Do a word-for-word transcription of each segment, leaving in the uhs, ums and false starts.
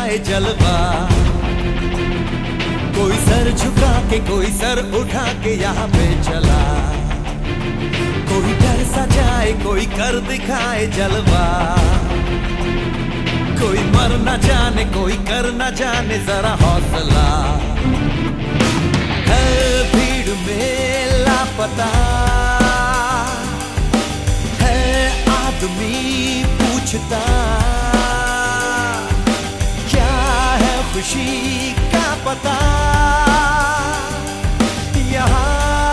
दिखाए जलवा। कोई सर झुका के कोई सर उठा के यहाँ पे चला। कोई डर सा जाए कोई कर दिखाए जलवा। कोई मर न जाने कोई कर न जाने जरा हौसला। हर भीड़ में लापता है आदमी पूछता, क्या है खुशी का पता यहाँ।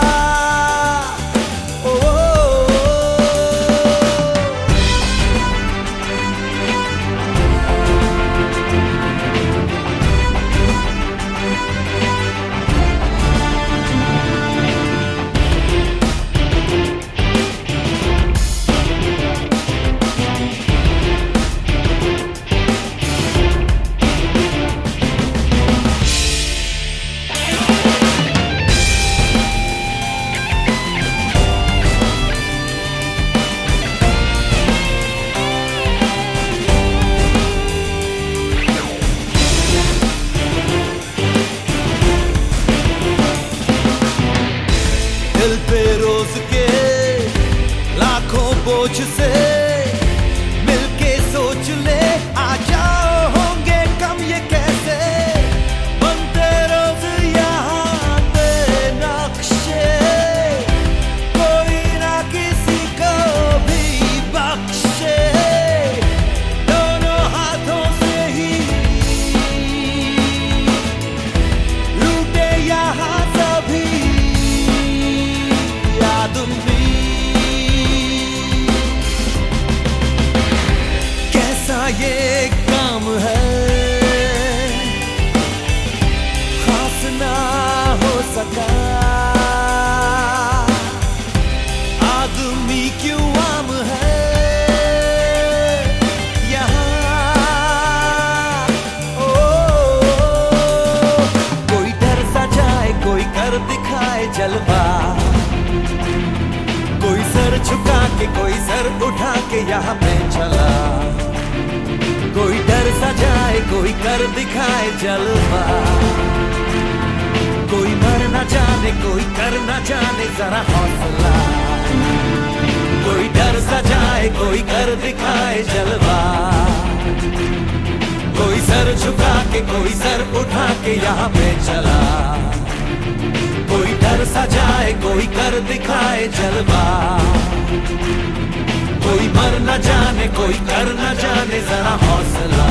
दिल पे रोज के लाखों बोझ से मिलके सोच ले, आ जाओ होंगे कम ये कैसे। बनते रोज यहाँ पे नक्शे, कोई ना किसी को भी बख्शे। दोनों हाथों से ही लूटे यहाँ सभी कैसा ये काम है, खास ना हो सका। आदमी क्यों आम है यहाँ। ओ, कोई डर सा जाए कोई कर दिखाए जलवा। कोई सर झुका के कोई सर उठा के यहाँ पे चला। कोई डर सा जाए कोई कर दिखाए जलवा। कोई मर न जाने कोई कर न जाने जरा हौसला। कोई डर सा जाए कोई कर दिखाए जलवा। कोई सर झुका के कोई सर उठा के यहाँ पे चला। कोई डर सा जाए कोई कर दिखाए जलवा। कोई मर न जाने कोई कर न जाने जरा हौसला।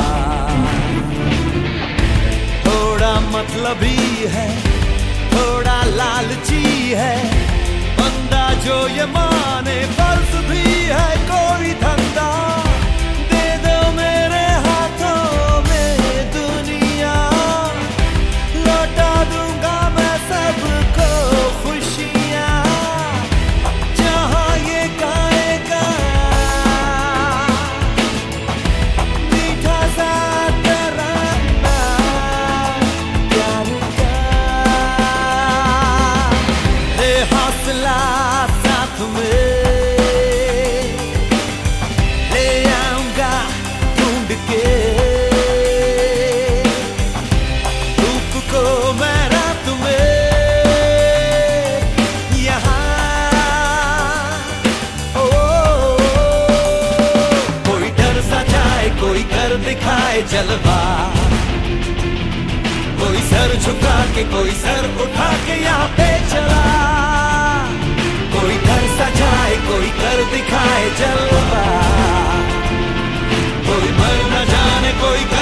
थोड़ा मतलबी है थोड़ा लालची है बंदा जो ये माने फर्ज भी है कोई धंधा। दे दो मेरे हाथों में दुनिया, लौटा दूंगा मैं सबको खुशियाँ। जहाँ ये गाएगा मीठा सा तराना प्यार का, ले हौसला साथ में ले आऊंगा ढूंढ के। धूप को मैं रात में यहाँ। ओ, कोई डर सा जाए कोई कर दिखाए जलवा। कोई सर झुका के कोई सर उठा के यहाँ पे चला। कोई डर सा जाए कोई कर दिखाए जलवा। कोई मर न जाने कोई